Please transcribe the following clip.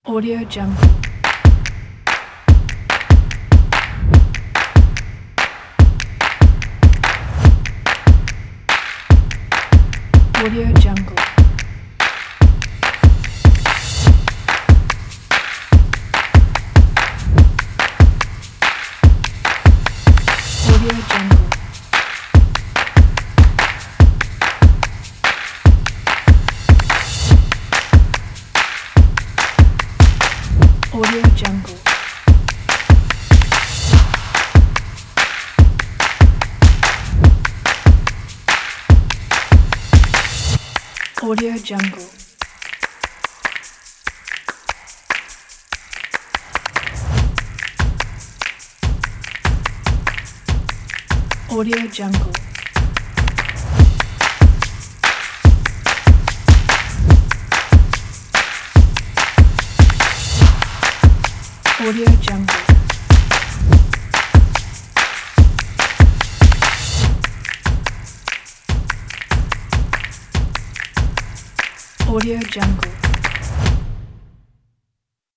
Audio Jungle. Audio Jungle. Audio Jungle. Audio Jungle. Audio Jungle. Audio Jungle. Audio Jungle. Audio Jungle.